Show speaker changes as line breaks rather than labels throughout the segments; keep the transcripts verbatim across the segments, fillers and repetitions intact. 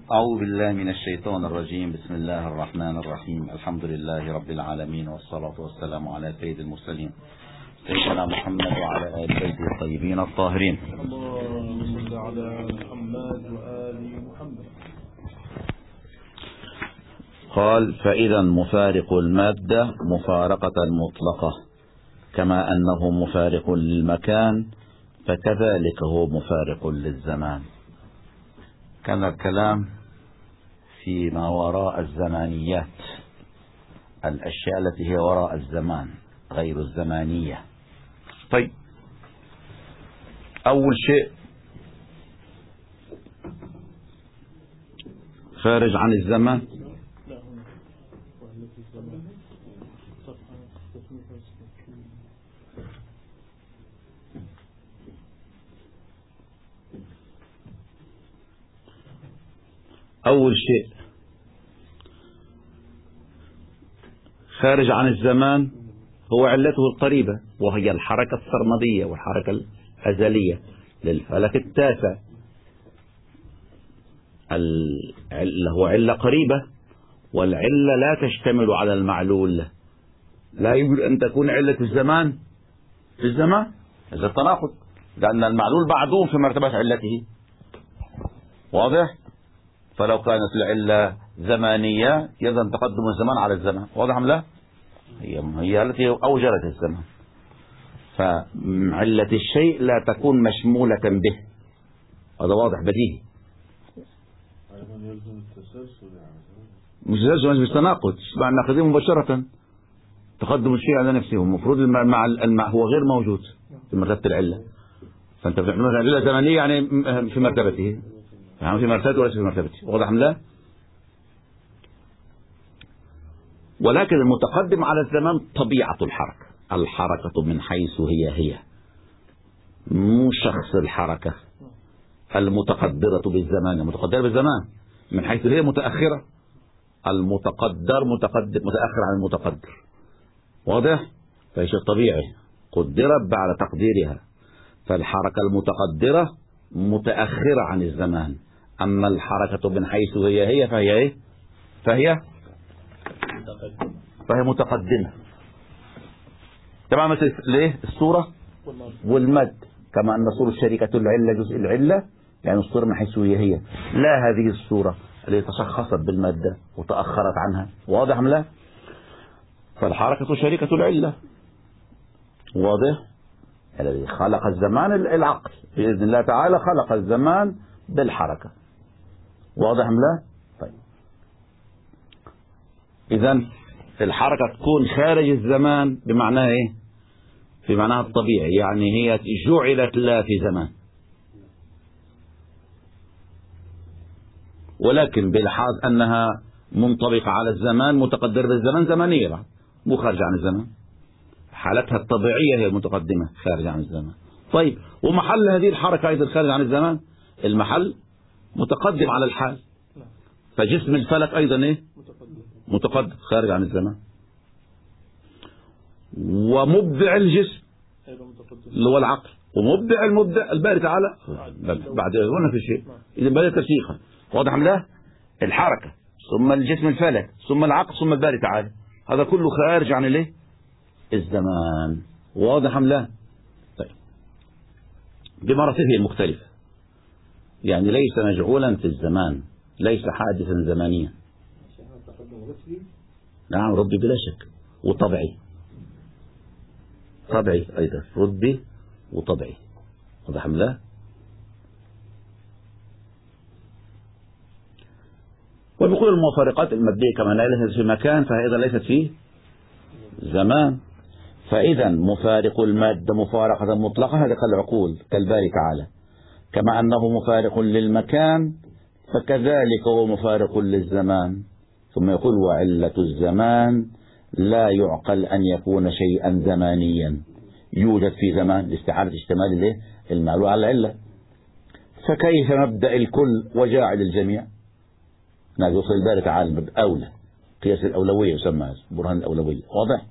أعوذ بالله من الشيطان الرجيم. بسم الله الرحمن الرحيم. الحمد لله رب العالمين، والصلاة والسلام على سيد المرسلين سيدنا محمد وعلى آل بيته الطيبين الطاهرين.
اللهم صل على محمد وآل محمد.
قال: فإذا مفارق المادة مفارقة مطلقة، كما أنه مفارق للمكان فكذلك هو مفارق للزمان. كان الكلام فيما وراء الزمانيات، الأشياء التي هي وراء الزمان غير الزمانية. طيب، أول شيء خارج عن الزمان أول شيء خارج عن الزمان هو علته القريبة، وهي الحركة السرمدية والحركة الأزلية للفلك التاسع. العلة هو علة قريبة، والعلة لا تشتمل على المعلول. لا يمكن أن تكون علة الزمان في الزمان، هذا التناقض، لأن المعلول معدوم في مرتبة علته. واضح؟ فلو كانت العلة زمانية إذا تقدم الزمان على الزمان. واضح أم لا؟ هي هي التي أوجدت الزمان. فعلة الشيء لا تكون مشمولة به، هذا واضح بديهي. مش تسلسل، مش تناقض، مع الناقضين مباشرة. تقدم الشيء على نفسه، المفروض مع المع هو غير موجود في مرتبة العلة، فأنت بتعملها علة زمنية يعني في مرتبته، يعني في مرتبته وليس في مرتبته. واضح أم لا؟ ولكن المتقدم على الزمان طبيعة الحركة، الحركة من حيث هي هي، مو شخص الحركة المتقدرة بالزمان. المتقدرة بالزمان من حيث هي متأخرة، المتقدر متقدم متأخر عن المتقدر. واضح؟ فهي شيء طبيعي قدرت بعد تقديرها، فالحركة المتقدرة متأخرة عن الزمان. أما الحركة من حيث هي هي فهي إيه؟ فهي فهي متقدمة. تمام؟ مثل ليه الصورة والمد، كما أن صورة الشركة العلة جزء العلة، يعني الصورة من حيث هي هي، لا هذه الصورة التي تشخصت بالمادة وتأخرت عنها. واضح أم لا؟ فالحركة شركة العلة. واضح؟ الذي خلق الزمان العقل بإذن الله تعالى، خلق الزمان بالحركة. واضح أم لا؟ طيب، إذن الحركة تكون خارج الزمان بمعنى إيه؟ في معناها الطبيعي، يعني هي جعلت لا في زمان، ولكن بلحاظ أنها منطبقة على الزمان، متقدرة بالزمان، زمنية بعد، مو خارج عن الزمان. حالتها الطبيعية هي المتقدمة خارج عن الزمان. طيب، ومحل هذه الحركة أيضا خارج عن الزمان، المحل متقدم على الحال، فجسم الفلك أيضا إيه؟ متقدم خارج عن الزمان. ومبدع الجسم اللي هو العقل، ومبدع المبدع الباري تعالى بعد هنا في الشيء. إذا بدأ ترسيخا. واضح أم لا؟ الحركة ثم الجسم الفلك ثم العقل ثم الباري تعالى، هذا كله خارج عن الايه؟ الزمان. واضح أم لا؟ طيب، بمراتبه المختلفة، يعني ليس مجعولا في الزمان، ليس حادثا زمانيا. نعم، ربي بلا شك، وطبعي، طبعي أيضا، ربي وطبعي. واضح أم لا؟ وبيقول المفارقات المادية كما لا ليست في مكان فإذا ليست في زمان. فإذا مفارق المادة مفارقة مطلقة، هذا كالعقول كالباري تعالى، كما أنه مفارق للمكان فكذلك هو مفارق للزمان. ثم يقول: وعلة الزمان لا يعقل أن يكون شيئا زمانيا يوجد في زمان، لاستعارة اشتمال المعلول على العلة. فكيف مبدأ الكل وجاعل الجميع؟ نعم، يوصل الباري تعالى أولى، قياس الأولوية يسمى برهان الأولوية. واضح؟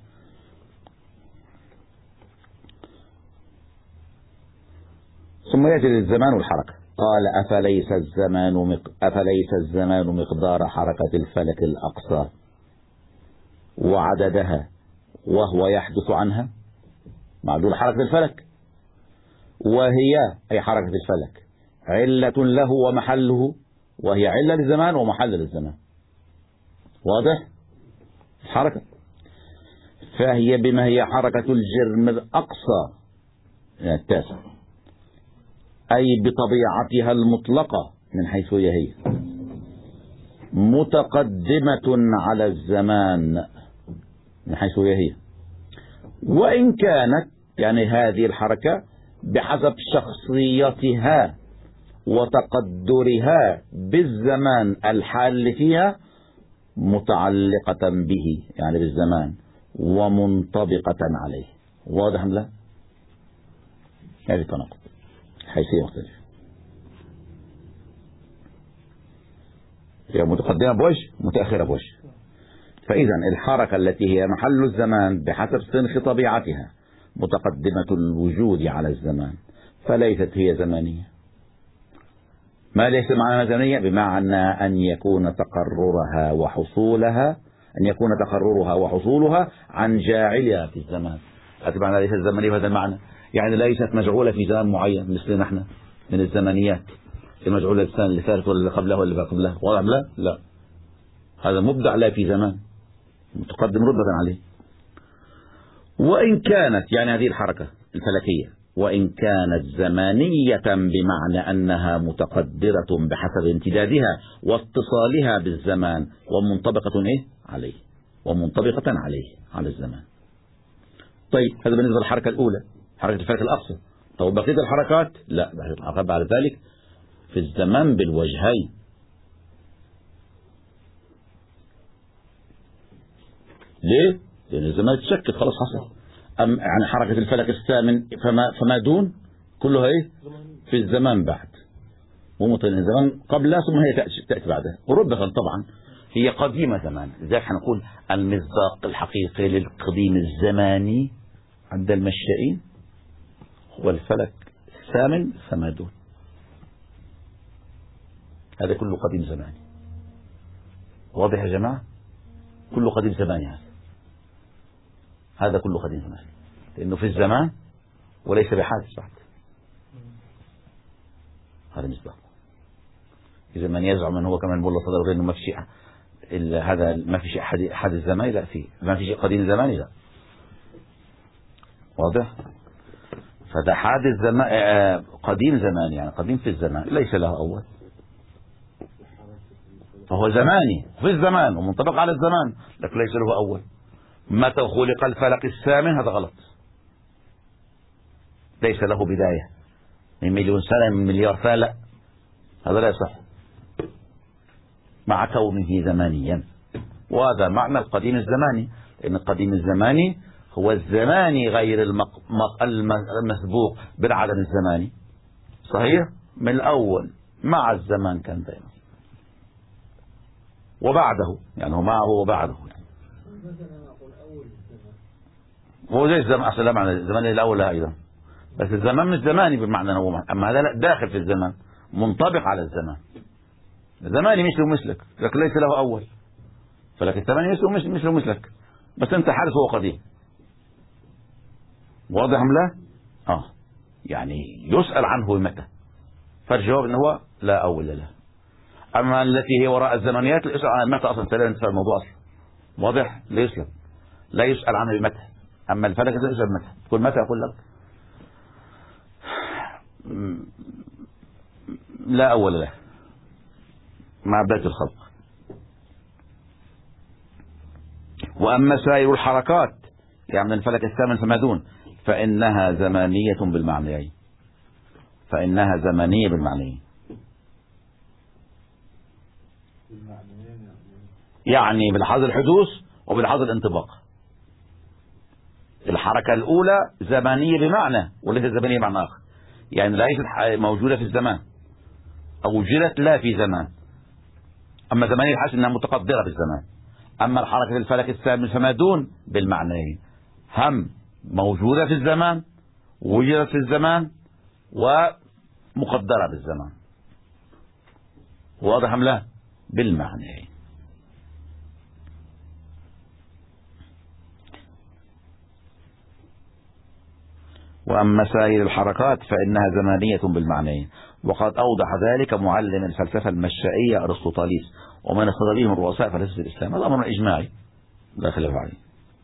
ثم يأتي للزمان والحركة. قال أفليس الزمان مق... أفليس الزمان مقدار حركة الفلك الأقصى وعددها وهو يحدث عنها، معدود حركة الفلك، وهي أي حركة الفلك علة له ومحله، وهي علة للزمان ومحل للزمان. واضح؟ الحركة فهي بما هي حركة الجرم الأقصى يعني التاسع، أي بطبيعتها المطلقة من حيث هي هي متقدمة على الزمان من حيث هي هي، وإن كانت يعني هذه الحركة بحسب شخصيتها وتقدرها بالزمان الحال فيها متعلقة به يعني بالزمان ومنطبقة عليه. واضح أم لا؟ هذه التناقض حيثية مختلفة، هي متقدمة بوجه متأخرة بوجه. فإذا الحركة التي هي محل الزمان بحسب صنف طبيعتها متقدمة الوجود على الزمان فليست هي زمانية. ما ليس معنى زمانية؟ بمعنى أن يكون تقررها وحصولها أن يكون تقررها وحصولها عن جاعلها في الزمان. هذا معنى ليست زمانية بهذا المعنى، يعني ليست مجعولة في زمان معين مثل نحن من الزمنيات المجعولة السنة اللي فاتت ولا اللي قبلها ولا اللي قبلها. واضح لا؟ لا، هذا مبدع لا في زمان متقدم رتبة عليه. وإن كانت يعني هذه الحركة الفلكية وإن كانت زمانية بمعنى أنها متقدرة بحسب امتدادها واتصالها بالزمان ومنطبقة إيه؟ عليه ومنطبقة عليه على الزمان. طيب هذا بالنسبة للحركة الأولى حركة الفلك الأقصى. طيب بقية الحركات لا، بقية الحركات بعد ذلك في الزمان بالوجهين. ليه؟ لأن الزمان تشكل خلاص حصل. أم يعني حركة الفلك الثامن فما, فما دون كلها إيه؟ في الزمان بعد ومطلع الزمان قبلها ثم هي تأتي بعدها. وربما طبعا هي قديمة زمان، لذلك حنقول المصداق الحقيقي للقديم الزماني عند المشائين هو الفلك الثامن فما دون. هذا كله قديم زماني. واضح يا جماعة؟ كله قديم زماني. هذا هذا كله قديم زماني لأنه في الزمان وليس بحادث بعد. هذا مصداق. إذا من يزعم أنه هو كمان بقول صدر غير أنه ما في شيء هذا ما في شيء حادث زماني، لا في ما في شيء قديم زماني، لا. واضح؟ فده حادث زمان قديم زماني يعني قديم في الزمان ليس له أول، فهو زماني في الزمان ومنطبق على الزمان لكن ليس له أول. متى خلق الفلك الثامن هذا غلط، ليس له بداية من مليون سنة من مليار سنة، لا هذا لا يصح مع كونه زمانيا. وهذا معنى القديم الزماني، لأن القديم الزماني هو الزماني غير المق... المسبوق بالعدم الزماني. صحيح؟ من الأول مع الزمان كان دائما وبعده يعني هو معه وبعده يعني. هو زي الزمان أصلا معنى الزمان الأول أيضا، بس الزمان مش زماني بمعنى أنه، أما هذا لا داخل في الزمان منطبق على الزمان. زماني مثله مثلك لكن ليس له أول، فلك الثمانية مثله مثله مثلك بس أنت حادث هو قديم. واضح أم لا؟ آه يعني يسأل عنه متى، فالجواب أنه هو لا أول له. أما التي هي وراء الزمنيات لا يسأل عنها متى أصلا، لا ينتفع الموضوع أصلا. واضح؟ لا يسلم لا يسأل عنه بمتى. أما الفلك لا يسأل متى، تقول متى أقول لك لا أول له مع بداية الخلق. وأما سائر الحركات يعني الفلك الثامن فما دون فإنها زمانية بالمعنيين، فإنها زمانية بالمعنيين يعني بلحظة الحدوث وبلحظة الانطباق. الحركة الأولى زمانية بمعنى وليست زمانية بمعنى آخر، يعني ليست موجودة في الزمان أو وجدت لا في زمان. أما زمانية الحاجة أنها متقدرة بالزمان. أما الحركة الفلك الثامن فما دون بالمعنيين، هم موجودة في الزمان وجدت في الزمان ومقدرة بالزمان. واضح أم لا؟ بالمعنى. وأما سائر الحركات فإنها زمانية بالمعنى، وقد أوضح ذلك معلم الفلسفة المشائية أرسطوطاليس ومن اقتضى به من رؤساء فلسفة الإسلام. هذا أمر إجماعي لا خلاف عليه.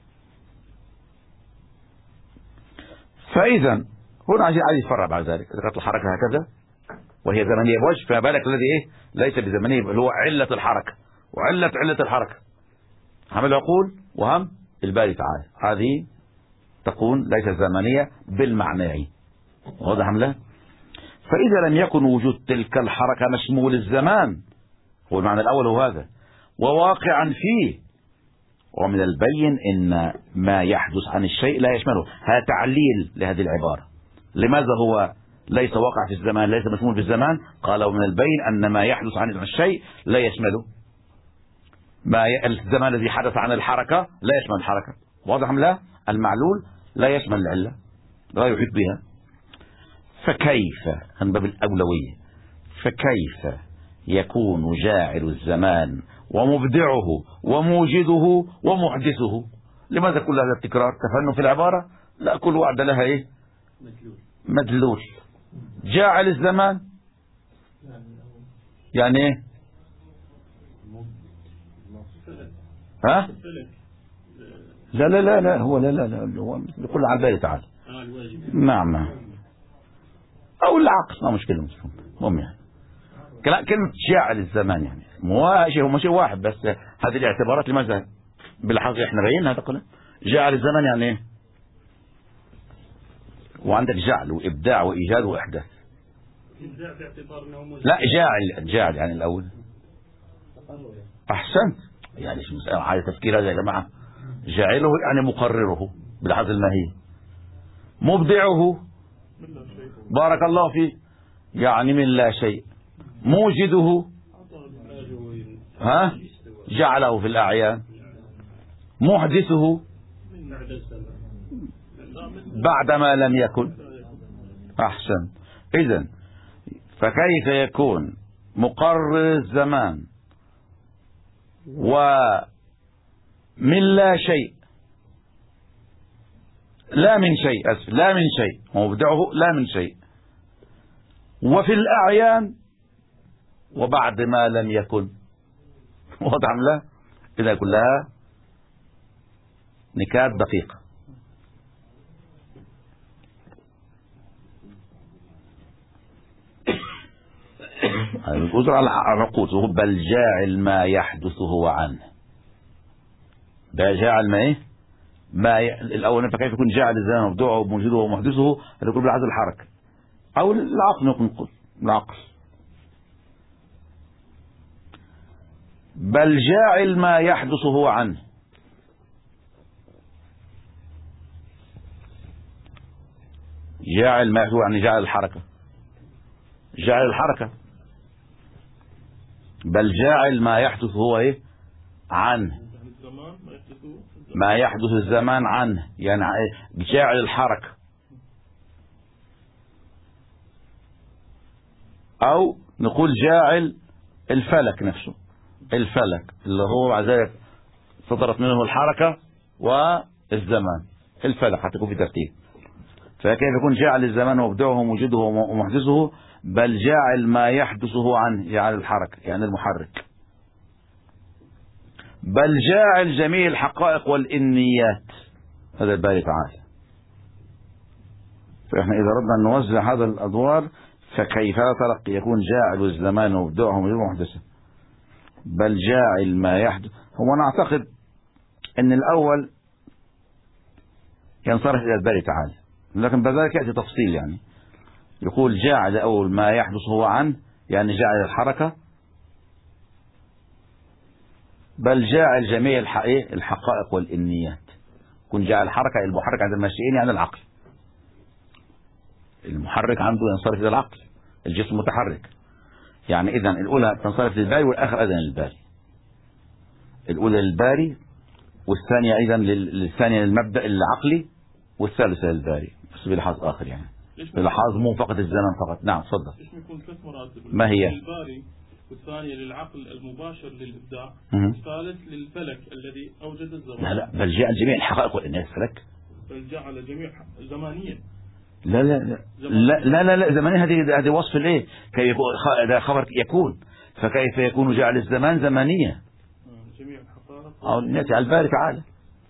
فإذا هنا عايز يفرع بعد ذلك، إذا كانت الحركة هكذا وهي زمنية بوجه، فما بالك الذي إيه ليس بزمنية، اللي هو علة الحركة، وعلة علة الحركة هم العقول وهم الباري تعالى، هذه تكون ليست زمنية بالمعنى. واضح أم لا؟ فإذا لم يكن وجود تلك الحركة مشمول الزمان، هو المعنى الأول هو هذا، وواقعا فيه، ومن البين إن ما يحدث عن الشيء لا يشمله. هذا تعليل لهذه العبارة. لماذا هو ليس واقع في الزمان، ليس مشمول في الزمان؟ قال ومن البين أن ما يحدث عن الشيء لا يشمله. ما ي... الزمان الذي حدث عن الحركة لا يشمل الحركة. واضح أم لا؟ المعلول لا يشمل العلة، لا يحيط بها. فكيف من باب الأولوية، فكيف يكون جاعل الزمان ومبدعه وموجده ومحدثه؟ لماذا كل هذا التكرار؟ تفنن في العبارة؟ لا، كل وعد لها ايه؟ مدلول. جاعل الزمان يعني ايه؟ ها؟ لا لا لا لا هو لا لا لا هو يقول على بالي تعالى. نعم نعم. او العقل ما مشكلة مهم يعني. كلمة جاعل الزمان يعني مو شيء، هو شيء واحد بس. هذه الاعتبارات لماذا بالحقيقة احنا بينا هذا كله؟ جاعل الزمان يعني ايه؟ وعندك جعل وابداع وايجاد واحداث. لا جاعل، جاعل يعني الاول. احسنت، يعني هذا تفكير هذا يا جماعة. جاعله يعني مقرره بالحظ الماهي. مبدعه بارك الله فيه يعني من لا شيء. موجده ها جعله في الأعيان. محدثه بعدما لم يكن. أحسن. إذن فكيف يكون مقرر الزمان ومن لا شيء، لا من شيء أسف لا من شيء، مبدعه لا من شيء، وفي الأعيان وبعد ما لم يكن. واضح لا؟ إذا كلها نكات دقيقة. الأذر على العقود. بل جاعل ما يحدث هو عنه. ده جاعل ما ايه؟ ما ي... الأول فكيف يكون جاعل الزمان مبدوعه وموجوده ومحدثه؟ هذا يكون بالعزل الحركة أو العقل. نقول العقل. بل جاعل ما يحدث هو عنه. جاعل ما يحدث يعني جاعل الحركة، جاعل الحركة. بل جاعل ما يحدث هو ايه؟ عنه. ما يحدث الزمان عنه يعني جاعل الحركة. او نقول جاعل الفلك نفسه، الفلك اللي هو بعد ذلك صدرت منه الحركة والزمان. الفلك حتى يكون في ترتيب. فكيف يكون جاعل الزمان ومبدعه وموجده ومحدثه؟ بل جاعل ما يحدثه عنه جاعل الحركة يعني المحرك. بل جاعل جميع الحقائق والإنيات. هذا الباري تعالى. فإحنا إذا ردنا أن نوزع هذا الأدوار فكيف تلقي يكون جاعل الزمان ومبدعه ومحدثه؟ بل جاعل ما يحدث. هو نعتقد أن الأول ينصرف إلى الباري تعالى، لكن بذلك يأتي تفصيل يعني. يقول جاعل أول ما يحدث هو عنه يعني جاعل الحركة. بل جاعل جميع الحقائق والإنيات. يكون جاعل الحركة. المحرك عند الماشيين يعني العقل. المحرك عنده ينصرف إلى العقل، الجسم متحرك يعني. إذن الأولى تنصرف للباري والآخر أيضا للباري. الأولى للباري والثانية أيضا للثانية للمبدأ العقلي والثالثة للباري بس بلحاظ آخر يعني، بلحاظ مو فقط الزمن فقط. نعم تفضل.
ليش ما يكون ثلاث مراتب؟
ما هي؟
الباري والثانية للعقل المباشر للإبداع،
مم.
والثالث للفلك الذي أوجد الزمان.
لا لا بل جعل جميع الحقائق والإناث فلك.
بل جعل جميع زمانيا.
لا لا لا لا لا لا, لا زمانيا هذه هذه وصف الايه؟ كيف يكون هذا خبر يكون، فكيف يكون جعل الزمان زمانية؟
جميع الحقائق
أو نأتي على الباري تعالى.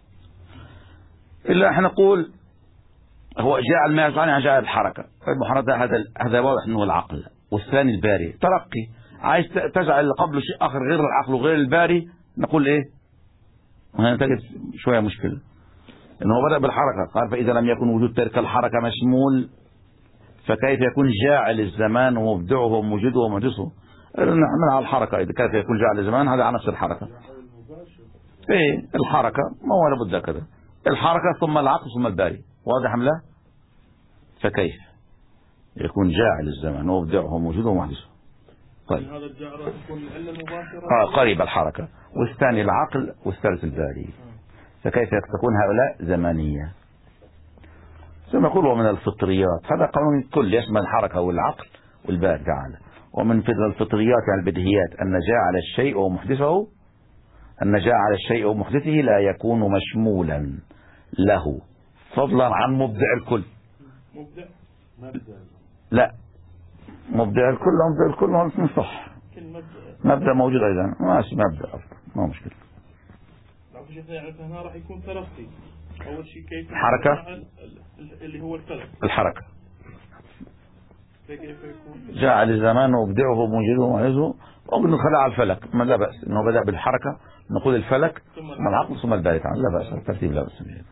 إلا احنا نقول هو جعل ما يفعل عن جعل الحركة، المحرك هذا هذا واضح انه العقل، والثاني الباري ترقي. عايز تجعل قبل شيء آخر غير العقل وغير الباري، نقول ايه؟ وهنا تجد شوية مشكلة انه بدأ بالحركة، قال فإذا لم يكن وجود تلك الحركة مشمول فكيف يكون جاعل الزمان ومبدعه وموجده ومحدثه؟ نعمل على الحركة، إذا كيف يكون جاعل الزمان هذا على نفس الحركة. ايه الحركة ما هو لابد كذا، الحركة ثم العقل ثم الباري، واضح أم لا؟ فكيف يكون جاعل الزمان ومبدعه وموجده ومحدثه؟ طيب
هذا الجعل تكون العلة المباشرة
آه قريب الحركة، والثاني العقل والثالث الباري، فكيف تكون هؤلاء زمانية؟ ثم يقول ومن الفطريات، هذا قانون كل يشمل الحركة والعقل والباري تعالى. ومن الفطريات يعني البديهيات أن جاعل الشيء ومحدثه أن جاعل الشيء ومحدثه لا يكون مشمولا له فضلا عن مبدع الكل.
مبدع
لا مبدع الكل مبدع الكل ما اسمه صح، مبدأ موجود أيضا ماشي مبدأ أصلا ما مشكلة.
يعني هنا راح يكون ترقي. أول شيء كيف
الحركة
اللي هو الفلك،
الحركة
كيف يكون
جعل الزمان وابدعه وموجده ومعزه، وقلنا خلع الفلك ما لا بأس انه بدأ بالحركة، نقول الفلك ثم العقل ثم الباري تعالى لا بأس، الترتيب لا بأس به.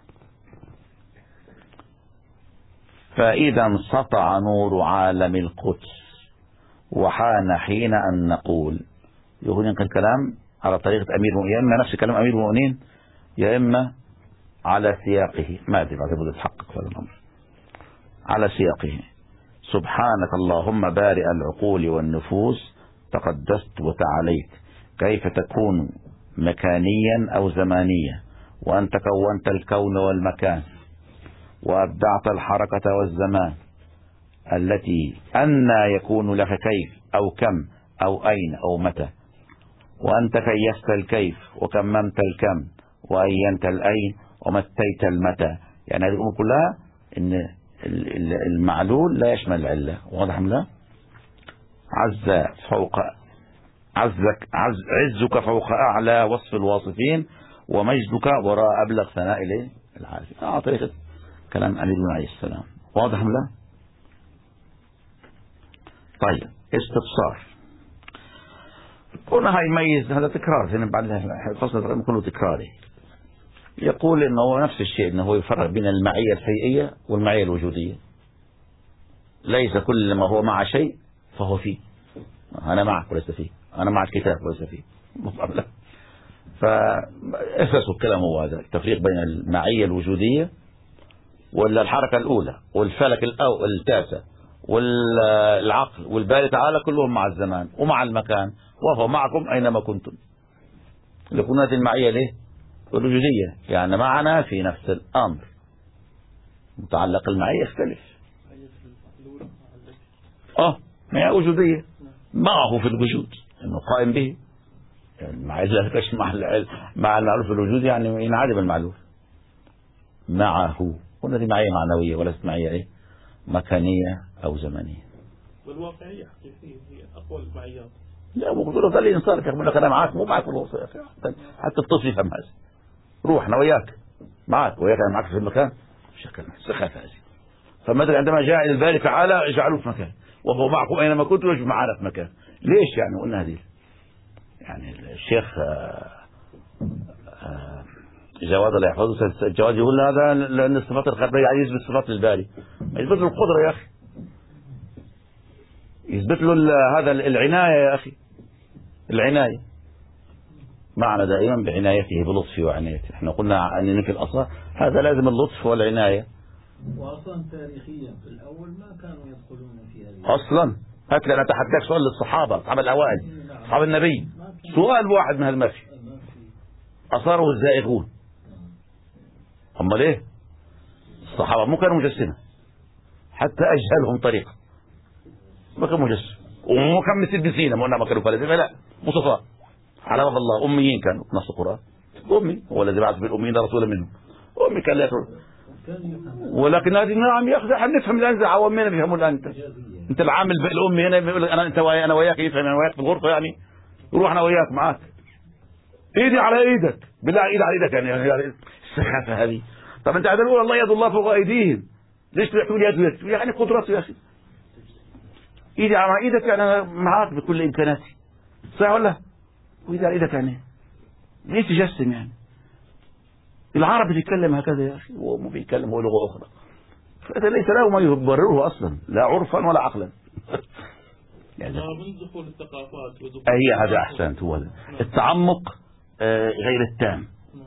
فإذا سطع نور عالم القدس وحان حين أن نقول، يقول ينقل الكلام على طريقة أمير المؤمنين، يا إما نفس كلام أمير المؤمنين يا إما على سياقه، ما أدري بعد بدأ تحقق في الأمر على سياقه. سبحانك اللهم بارئ العقول والنفوس تقدست وتعاليت، كيف تكون مكانيا أو زمانيا وأنت كونت الكون والمكان وأبدعت الحركة والزمان التي أنى يكون لك كيف أو كم أو أين أو متى، وأنت كيست الكيف وكممت الكم وأينت الأين ومتيت المتى. يعني هذه الأمور كلها إن المعلول لا يشمل العلة، واضح أم لا؟ عز فوق عزك عز عزك فوق أعلى وصف الواصفين ومجدك وراء أبلغ ثناء إليه العارفين. آه طريقة كلام علي بن عليه السلام، واضح أم لا؟ طيب استبصار هنا يميز، هذا تكرار هنا بعد الفصل كله تكراري. يقول انه هو نفس الشيء، انه هو يفرق بين المعية الشيئية والمعية الوجودية. ليس كل ما هو مع شيء فهو فيه، انا معك وليس فيه، انا مع الكتاب وليس فيه، فاساسه الكلام هو هذا التفريق بين المعية الوجودية ولا الحركة الاولى والفلك التاسع والعقل والباري تعالى كلهم مع الزمان ومع المكان، وهو معكم اينما كنتم. لكن هذه المعية ليه الوجودية، يعني معنا في نفس الأمر، متعلق المعية يختلف. اه معية وجودية معه في الوجود انه قائم به، يعني المعية لا تكشف مع مع المعلوف في الوجود، يعني ينعدم المعلوف معه. هنا دي معية معنوية وليست معية ايه مكانية او زمنية.
والواقعية حقيقية هي اقوى المعيات.
لا بقول له الانسان يقول لك انا معك مو معك في الوصف، حتى الطفل يفهم هذا. روح انا وياك معك وياك انا معك في المكان شكل سخافة هذه. فمثلا عندما جاء الى الباري تعالى اجعلوه في مكان وهو معكم اينما كنتم يجب معنا في مكان. ليش يعني قلنا هذه؟ يعني الشيخ جواد الله يحفظه جواد يقول هذا لان الصفات الخارجيه يعني يثبت صفات للباري، يثبت له القدره يا اخي، يثبت له هذا العنايه يا اخي، العنايه معنا دائما بعنايته بلطفه وعنايته. احنا قلنا ان في الاصل هذا لازم اللطف والعنايه.
واصلا تاريخيا في الاول ما كانوا يدخلون في هذه
اصلا. هات لي انا اتحداك سؤال للصحابه، اصحاب الاوائل، اصحاب النبي، سؤال واحد من هالمشي اثاره الزائغون. هم ليه؟ الصحابه مو كانوا مجسمه، حتى اجهلهم طريقه ما كانوا مجسم، ومو كان مثل سينا ما كانوا فلاسفة، لا مصطفى على وجه الله أميين كانوا في نص القرآن. أمي هو الذي بعث بالأميين رسولا منهم، أمي كان لا يقول. ولكن هذه نعم يا أخي احنا نفهم الآن، عوامنا بيفهمون الآن. أنت أنت العامل بالأمي هنا بيقول أنا أنت ويا أنا وياك، يفهم أنا وياك في الغرفة يعني، روح أنا وياك معاك، إيدي على إيدك بالله، إيدي على إيدك يعني, يعني السخافة هذه. طب أنت عايز تقول الله يد الله فوق أيديهم، ليش تقول يد يد؟ يعني قدرته يا أخي، إيدي على إيدك يعني أنا معاك بكل إمكاناتي، صح ولا؟ وإيدي على إيدك يعني ليش تجسم يعني؟ العرب بيتكلم هكذا يا أخي، وهم بيتكلموا لغة أخرى، فهذا ليس له ما يبرره أصلا لا عرفا ولا عقلا.
يعني من دخول الثقافات ودخول
هي هذا أحسنت، هو التعمق آه غير التام.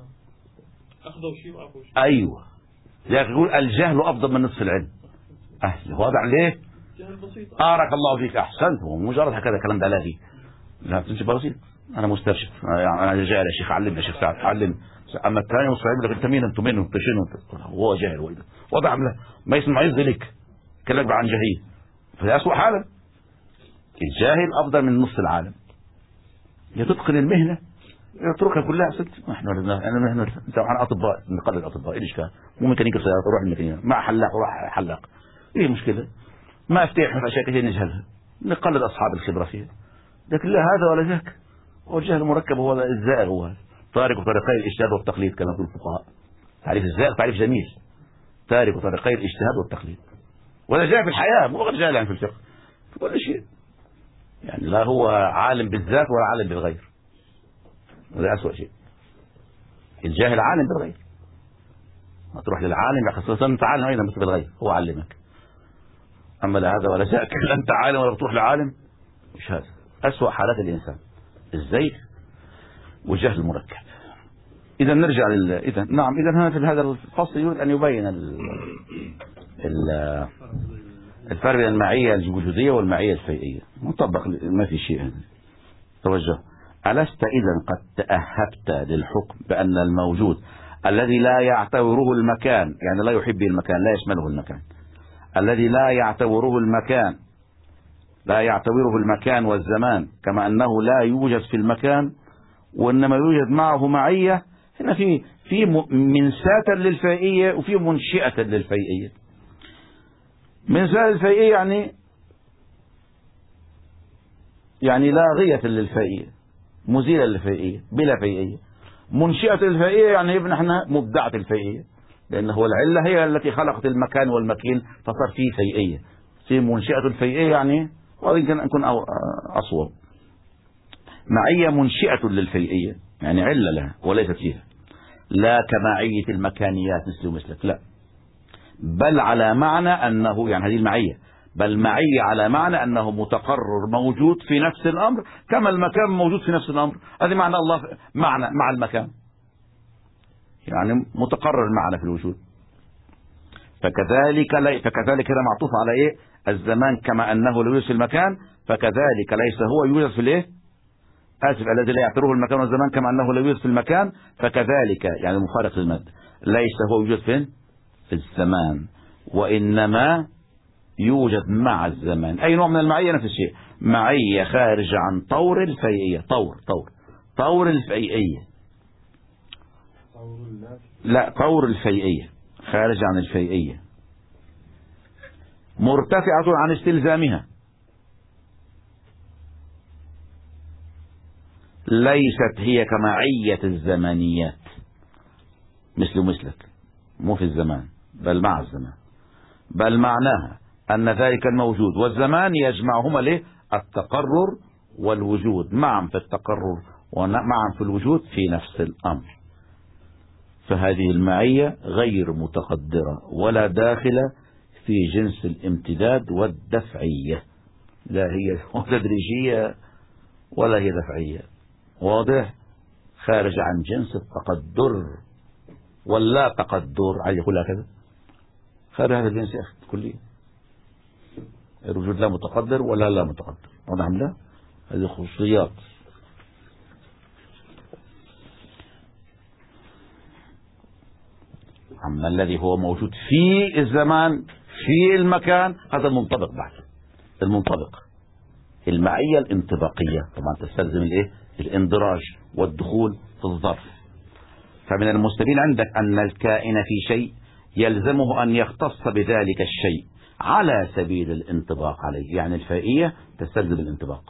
أخذوا شيء وأخذوا شيء.
أيوه، لكن يقول الجهل أفضل من نصف العلم. أهل واضح ليه؟
جهل بسيط.
بارك الله فيك، أحسنت. هو مجرد هكذا كلام بلاغي، لا تنسى بسيط. أنا مسترشد يعني، أنا جاهل يا شيخ علمنا، شيخ سعد علم. أما الثاني مستعد لك أنت مين، أنتم مين، أنت شنو، هو جاهل وإذا وضع له ما يسمع يذلك كلام عن جهيل، فهي أسوأ حالا. الجاهل أفضل من نص العالم. يتقن المهنة يتركها كلها ست. احنا انا مهنة انت احنا اطباء نقلد اطباء، ايه الاشكال؟ مو ميكانيكي سيارات روح الميكانيكيه، مع حلاق وراح حلاق، ايه المشكله؟ ما افتح في اشياء كثير نجهلها، نقلد اصحاب الخبره فيها. لكن لا هذا ولا ذاك، هو الجهل المركب، هو الزائغ، هو تارك طريقي الاجتهاد والتقليد كما يقول الفقهاء. تعريف الزائغ تعريف جميل، تارك طريقي الاجتهاد والتقليد. ولا جاء في الحياه، مو غير جاهل يعني في الفقه، في كل شيء يعني، لا هو عالم بالذات ولا عالم بالغير. هذا أسوأ شيء. الجاهل عالم بالغير، ما تروح للعالم خاصة أنت عالم أيضا بس بالغير، هو علمك. أما لا هذا ولا ذاك، لا أنت عالم ولا بتروح لعالم، مش هذا. أسوأ حالات الإنسان الزيغ والجهل المركب. إذا نرجع لل إذا نعم إذا هنا في هذا الفصل يريد أن يبين ال... ال... الفرق بين المعية الوجودية والمعية الفيئية، مطبق ما في شيء هذا. توجه. ألست إذا قد تأهبت للحكم بأن الموجود الذي لا يعتبره المكان، يعني لا يحب المكان، لا يشمله المكان، الذي لا يعتبره المكان لا يعتبره المكان والزمان، كما أنه لا يوجد في المكان وإنما يوجد معه معية. هنا في في منساة للفيئية وفي منشئة للفيئية. منساة للفيئية يعني يعني لاغية للفيئية، مزيلة للفيئية بلا فيئية. منشئة الفيئية يعني ابن احنا مبدعة الفيئية، لأن هو العلة هي التي خلقت المكان والمكين فصار فيه فيئية. في منشئة الفيئية يعني، ويمكن أن يكون أصوب، معية منشئة للفيئية يعني علة لها وليست فيها، لا كمعية المكانيات مثل ومثلك، لا، بل على معنى أنه يعني هذه المعية، بل معية على معنى أنه متقرر موجود في نفس الأمر كما المكان موجود في نفس الأمر. هذه معنى الله، معنى مع المكان يعني متقرر المعنى في الوجود. فكذلك لي فكذلك هذا معطوف على إيه؟ الزمان، كما أنه لا يوجد في المكان فكذلك ليس هو يوجد في الإيه؟ آسف، الذي لا يعتبره المكان والزمان كما أنه لا يوجد في المكان فكذلك يعني مفارق للمد، ليس هو يوجد فين؟ في الزمان، وإنما يوجد مع الزمان. أي نوع من المعية نفس الشيء، معية خارجة عن طور الفيئية، طور طور طور الفيئية، لا طور الفيئية خارجة عن الفيئية، مرتفعة عن استلزامها، ليست هي كمعية الزمانيات مثل مثلك، مو في الزمان بل مع الزمان، بل معناها أن ذلك الموجود والزمان يجمعهما له التقرر والوجود معا في التقرر ومعا في الوجود في نفس الأمر. فهذه المعية غير متقدرة ولا داخلة في جنس الامتداد والدفعية، لا هي تدريجية ولا هي دفعية، واضح؟ خارج عن جنس التقدر ولا تقدر، عايز يقول هكذا، خارج هذا الجنس يا أخي كلية. الوجود لا متقدر ولا لا متقدر، واضح أم لا؟ هذه خصوصيات. أما الذي هو موجود في الزمان في المكان هذا المنطبق بعد، المنطبق المعية الانطباقية طبعا تستلزم الايه الاندراج والدخول في الظرف. فمن المستبين عندك أن الكائن في شيء يلزمه أن يختص بذلك الشيء على سبيل الانطباق عليه، يعني الفائية تستلزم الانطباق.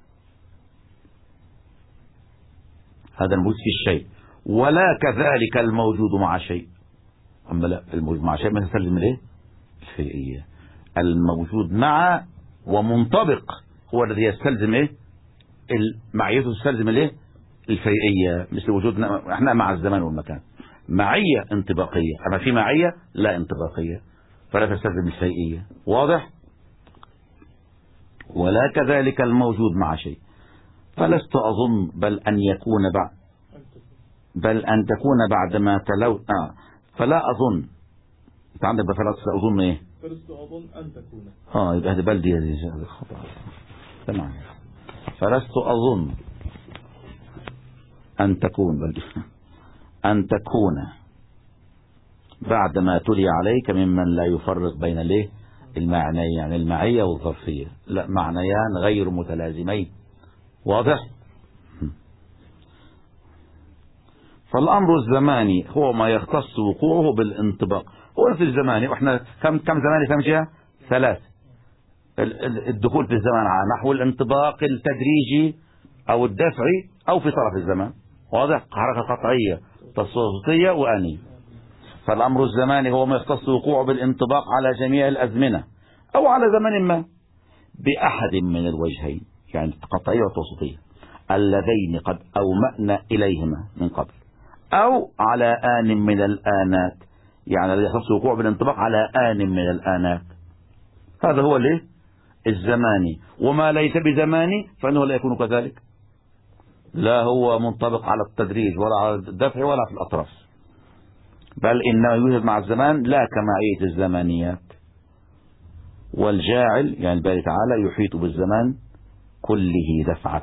هذا الموجود في الشيء، ولا كذلك الموجود مع شيء. أما لا، الموجود مع شيء ما تستلزم الايه الفائية. الموجود مع ومنطبق هو الذي يستلزم ايه المعيته تستلزم الايه الفيئية، مثل وجودنا احنا مع الزمان والمكان معية انطباقية، اما في معية لا انطباقية فلا تستلزم الفيئية. واضح؟ ولا كذلك الموجود مع شيء. فلست اظن بل ان يكون بعد بل ان تكون بعدما تلو آه فلا اظن انت عندك فلا اظن ايه
فلست اظن ان تكون
اه يبقى هذه بلدي هذه خطأ تمام. فلست اظن أن تكون بل أن تكون بعدما تلي عليك ممن لا يفرق بين الايه المعنيين، يعني المعية والظرفية لا معنيان غير متلازمين. واضح؟ فالأمر الزماني هو ما يختص وقوعه بالانطباق. هو في الزماني واحنا كم كم زماني كم جهة؟ ثلاث. الدخول في الزمان على نحو الانطباق التدريجي أو الدفعي أو في طرف الزمان. واضح؟ حركة قطعية تصويتية وآنية. فالأمر الزماني هو ما يختص وقوعه بالانطباق على جميع الأزمنة أو على زمن ما بأحد من الوجهين، يعني قطعية وتوسطية اللذين قد أومأنا إليهما من قبل، أو على آن من الآنات، يعني الذي يختص وقوعه بالانطباق على آن من الآنات. هذا هو الايه الزماني. وما ليس بزماني فإنه لا يكون كذلك، لا هو منطبق على التدريج ولا على الدفع ولا في الأطراف، بل إنه يوجد مع الزمان لا كمعية الزمانيات. والجاعل يعني الباري تعالى يحيط بالزمان كله دفعة.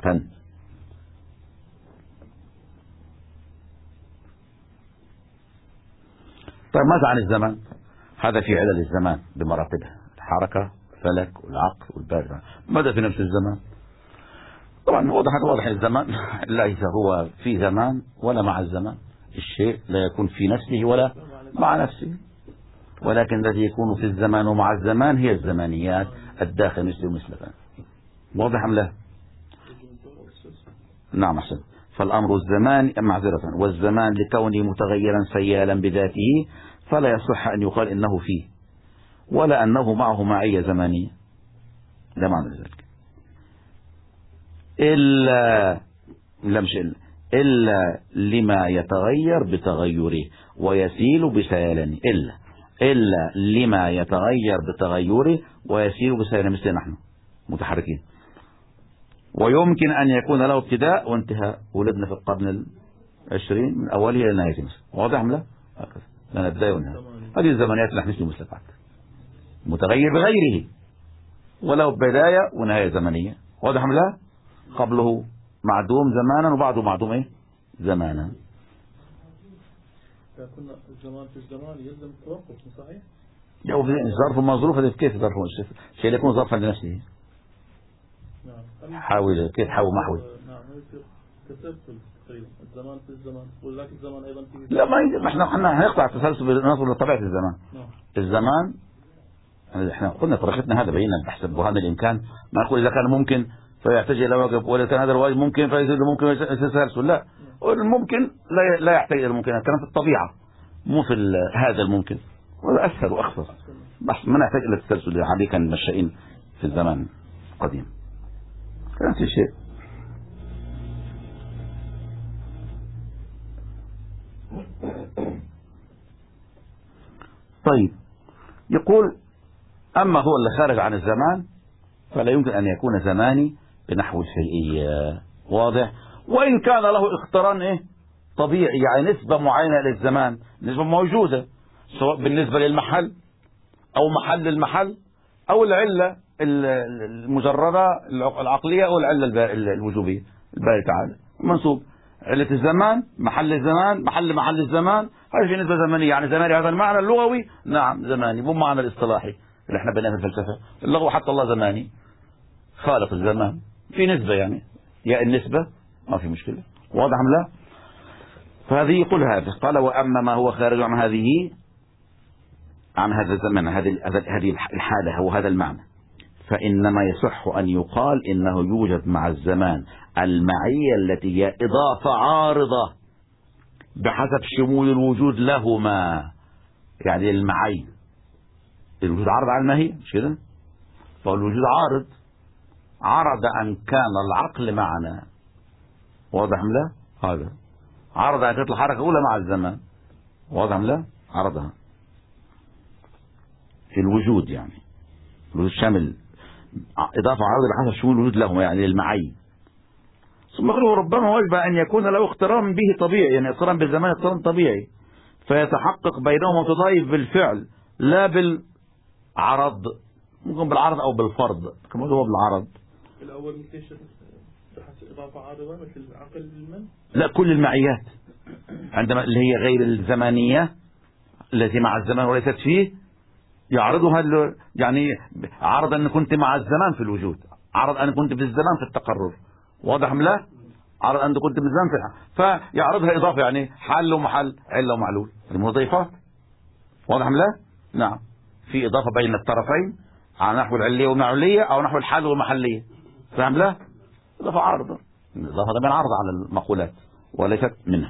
طيب ماذا عن الزمان؟ هذا في علل الزمان بمراتبه، الحركة الفلك والعقل والباري. ماذا في نفس الزمان؟ طبعا واضح واضح الزمان ليس هو في زمان ولا مع الزمان، الشيء لا يكون في نفسه ولا مع نفسه، ولكن الذي يكون في الزمان ومع الزمان هي الزمانيات الداخل مثل مثل. واضح أم لا؟ نعم أحسن. فالأمر الزمان معذرة والزمان لكونه متغيرا سيالا بذاته فلا يصح أن يقال إنه فيه ولا أنه معه معية زمانية، لا معنى ذلك إلا لا مش إلا إلا لما يتغير بتغيره ويسيل بسيلانه، إلا إلا لما يتغير بتغيره ويسيل بسيلانه، مثل نحن متحركين ويمكن أن يكون له ابتداء وانتهاء. ولدنا في القرن العشرين من أوله إلى نهايته مثلا. واضح أم لا؟ هكذا لنا بداية ونهاية. هذه الزمانيات نحن مثل مسلفات متغير بغيره وله بداية ونهاية زمنية. واضح أم لا؟ قبله معدوم زمانا وبعده معدوم ايه زمانا.
كنا الزمان في الزمان يلزم التوقف صحيح؟
لو في ظرف مظروف هذا كيف ظرف شيء يكون ظرفا لنفسه.
نعم.
حاول كيف حاول محول.
نعم يصير تسلسل تقريبا الزمان في الزمان ولكن الزمان ايضا في
لا ما احنا احنا هنقطع التسلسل بنظر لطبيعة الزمان.
نعم.
الزمان احنا قلنا طريقتنا هذا بينا بحسب برهان الامكان، ما نقول اذا كان ممكن فيحتاج الى واجب ولا كان هذا الواجب ممكن فيصير ممكن يتسلسل. لا الممكن لا لا يحتاج الى الممكن، كان في الطبيعة مو في هذا الممكن، وهذا اسهل واخفض بس ما نحتاج الى التسلسل عليه كان مشائين في الزمان القديم. نفس الشيء. طيب يقول أما هو اللي خارج عن الزمان فلا يمكن أن يكون زماني بنحو الفيئية. واضح؟ وإن كان له اقتران إيه طبيعي، يعني نسبة معينة للزمان، نسبة موجودة سواء بالنسبة للمحل أو محل المحل أو العلة المجردة العقلية أو العلة الوجوبية. الباري تعالى منصوب علة الزمان محل الزمان محل محل الزمان، هذه في نسبة زمنية، يعني زماني هذا المعنى اللغوي نعم زماني مو معنى الاصطلاحي اللي احنا بناه في الفلسفة. اللغة حتى الله زماني خالق الزمان في نسبة، يعني يا النسبة ما في مشكلة، واضح أم لا؟ فهذه يقول هذا. قال وأما ما هو خارج عن هذه عن هذا الزمن، هذه هذه الحالة هو هذا المعنى، فإنما يصح أن يقال إنه يوجد مع الزمان المعية التي هي إضافة عارضة بحسب شمول الوجود لهما. يعني المعي الوجود عارض على الماهي، مش كده؟ فالوجود عارض، عرض أن كان العقل معنا، واضح أم لا؟ هذا عرض أن كانت الحركة أولى مع الزمان، واضح أم لا؟ عرضها في الوجود، يعني الوجود شامل إضافة عارضة بحسب شمول الوجود لهما، يعني المعي. ثم قالوا ربما وجب أن يكون له اقتران به طبيعي، يعني اقتران بالزمان اقتران طبيعي، فيتحقق بينهما متضايف بالفعل لا بالعرض، ممكن بالعرض أو بالفرض. كما هو بالعرض
الأول مثل إضافة عارضة مثل عقل المن؟
لا، كل المعيات عندما اللي هي غير الزمانية التي مع الزمان وليست فيه يعرضها، يعني عرض أن كنت مع الزمان في الوجود، عرض أن كنت في الزمان في التقرر، واضح أم لا؟ عرض أن كنت في الزمان في فيعرضها إضافة، يعني حل ومحل، علة ومعلول، المضيفات، واضح أم لا؟ نعم، في إضافة بين الطرفين على نحو العلية والمعلولية أو نحو الحل والمحلية، فهم لا؟ إضافة عارضة، الإضافة ده من عرض على المقولات وليست منها.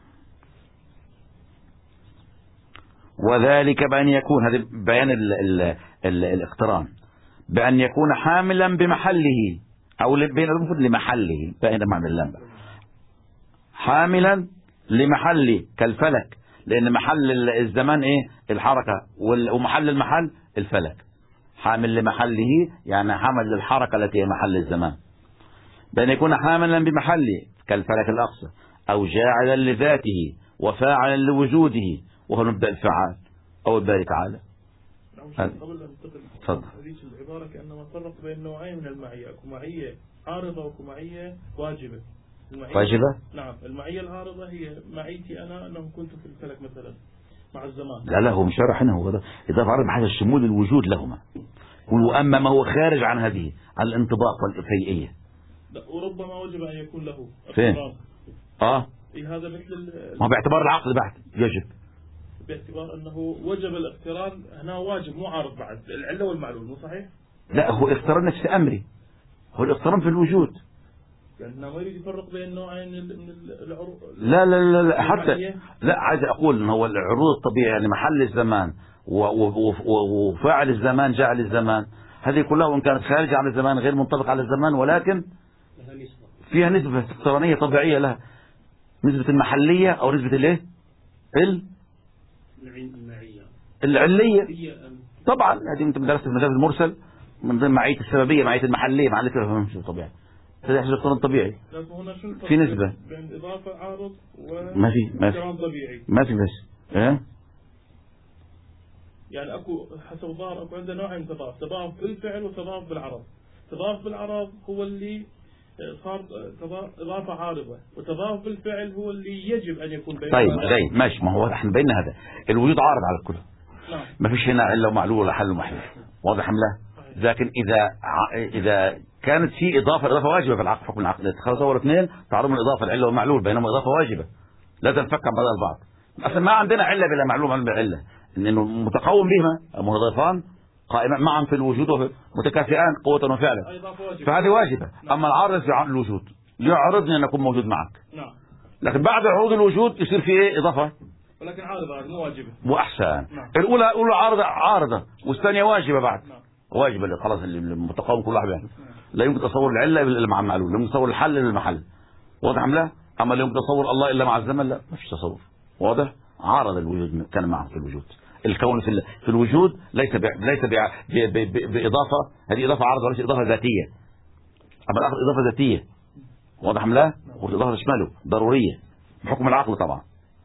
وذلك بأن يكون، هذا بيان ال ال ال الاقتران، بأن يكون حاملا بمحله أو بين المفروض لمحله، بين معنى اللام حاملا لمحله كالفلك، لأن محل الزمان إيه؟ الحركة، ومحل المحل الفلك. حامل لمحله يعني حمل للحركة التي هي محل الزمان، بأن يكون حاملا بمحله كالفلك الأقصى، أو جاعلا لذاته وفاعلا لوجوده، وهو مبدأ الفعال أو الباري تعالى.
قبل أن
تفضل.
هذه العبارة كأنما فرق بين نوعين من المعية، أكو معية عارضة وأكو معية واجبة.
واجبة؟
نعم، المعية العارضة هي معيتي أنا أنه كنت في الفلك مثلا مع الزمان.
لا لا، هو مش شرح هنا، هو ده إضافة عارضة بحسب شمول الوجود لهما. وأما ما هو خارج عن هذه الانطباق والفيئية،
لا، وربما وجب أن يكون له
فين؟ آه
إيه هذا مثل
ما باعتبار العقل بحت يجب،
باعتبار أنه وجب الاقتران هنا واجب مو عارض بعد العلة والمعلول، مو صحيح؟
لا، هو اقتران نفس أمري، هو الاقتران في الوجود،
لأنه ما يريد يفرق بين نوعين من العروض.
لا لا لا, لا حتى لا، عايز أقول إن هو العروض الطبيعية، يعني محل الزمان وفاعل الزمان جعل الزمان، هذه كلها وإن كانت خارجة عن الزمان غير منطبقة على الزمان، ولكن فيها نسبة اقترانية طبيعية لها، نسبة المحلية أو نسبة الايه؟ العلية. طبعا هذه انت درست المجاز المرسل من ضمن معية السببية، معية المحلية، معية الفهم طبيعي، هذا يحصل اقتران طبيعي في نسبة
بين إضافة عارض
ما في ما في
طبيعي
ما في بس ايه،
يعني اكو حسب الظاهر اكو عندنا نوعين تضاف، تضاف بالفعل وتضاف بالعرض. تضاف بالعرض هو اللي صار إضافة عارضة، وتضاف بالفعل هو اللي يجب أن يكون بين.
طيب زين ماشي، ما هو احنا بينا هذا الوجود عارض على الكل،
نعم،
ما فيش هنا علة ومعلول ولا حل ومحل، واضح أم لا؟ لكن إذا إذا كانت في إضافة، إضافة واجبة في العقل، حكم العقل تصور اثنين تعرضون الإضافة العلة والمعلول، بينما إضافة واجبة لا تنفك عن بعض البعض. أصلا ما عندنا علة بلا معلول، معلول بلا علة، لأنه متقوم بهما مضافان قائمان معا في الوجود متكافئان قوة وفعلا، فهذه واجبة. أما العارض في الوجود يعرضني أن أكون موجود معك،
نعم،
لكن بعد عروض الوجود يصير في إيه؟ إضافة،
ولكن عارضة مو واجبة،
مو أحسن.
نعم.
الأولى الأولى عارضة عارضة والثانية واجبة بعد،
نعم.
واجبة اللي خلاص المتقوم كل واحد يعني. لا يمكن تصور العلة إلا مع المعلول، لا يمكن تصور الحل إلا المحل، واضح أم لا؟ أما لا يمكن تصور الله إلا مع الزمن، لا ما فيش تصور، واضح؟ عارض الوجود كان معه في الوجود، الكون في في الوجود ليس ب... ليس ب... ب... ب... بإضافة، هذه إضافة عارضة وليس إضافة ذاتية، أما الآخر إضافة ذاتية، واضح أم لا؟ والإضافة تشمله ضرورية بحكم العقل طبعا.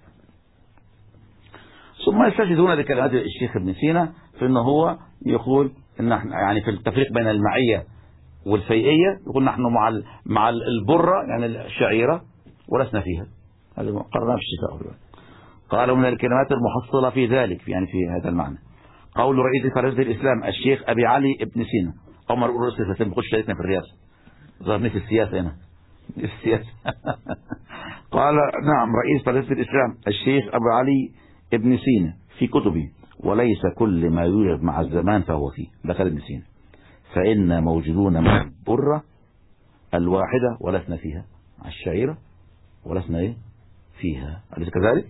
ثم يستشهدون بكلمات الشيخ ابن سينا في أنه هو يقول إن يعني في التفريق بين المعية والفيئية، يقول نحن مع ال... مع البرة يعني الشعيرة ولسنا فيها، هذا قررناه في الشفاء. قالوا من الكلمات المحصلة في ذلك، يعني في هذا المعنى قول رئيس فريق الإسلام الشيخ أبي علي ابن سينا عمر يقول رئيس الفلسطين بيخش شاركنا في الرئاسة، ظهرني في السياسة هنا في السياسة. قال نعم رئيس فلسفة الإسلام الشيخ أبو علي ابن سينا في كتبه: وليس كل ما يوجد مع الزمان فهو فيه، دخل ابن سينا، فإن موجودون مع البرة الواحدة ولسنا فيها، مع الشعيرة ولسنا إيه فيها، أليس كذلك؟